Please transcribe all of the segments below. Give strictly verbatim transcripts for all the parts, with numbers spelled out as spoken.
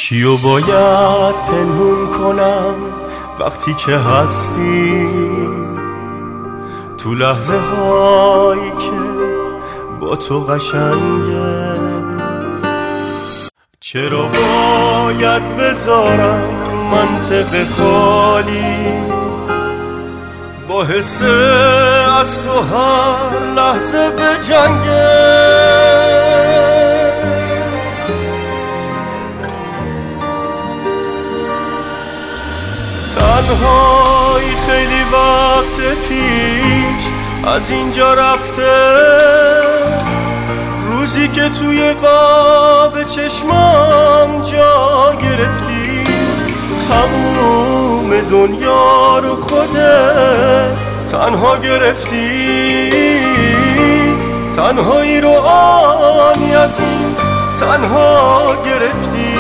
چیو باید پنهون کنم وقتی که هستی تو لحظه هایی که با تو قشنگه؟ چرا باید بذارم منطق خالی با حس از تو هر لحظه به جنگه؟ تنهایی خیلی وقت پیش از اینجا رفته، روزی که توی قاب چشمام جا گرفتی، تموم دنیا رو خودت تنها گرفتی، تنهایی رو آنی از این تنها گرفتی.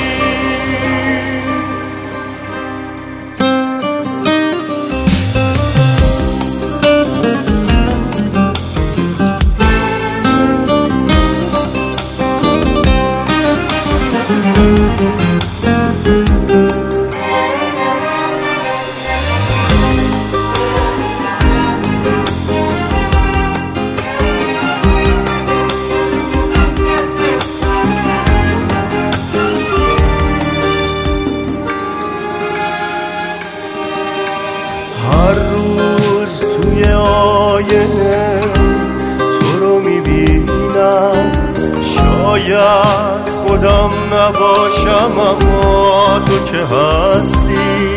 هر روز توی آینه تو رو میبینم، شاید خودم نباشم اما تو که هستی،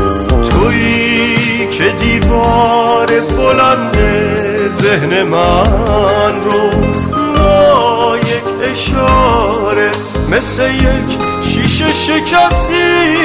تویی که دیوار بلند ذهن من رو با یک اشاره مثل یک شیشه شکستی.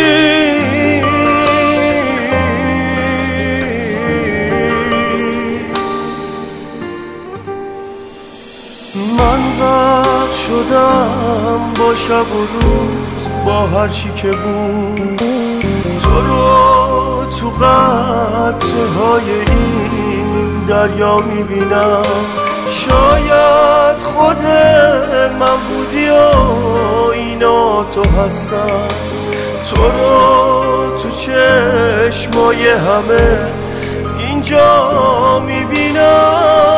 من غرق شدم با شب و روز، با هر چی که بود، تو رو تو قطره های این دریا میبینم. شاید خود من بودی و اینا تو هستم، تو رو تو چشمای همه اینجا میبینم.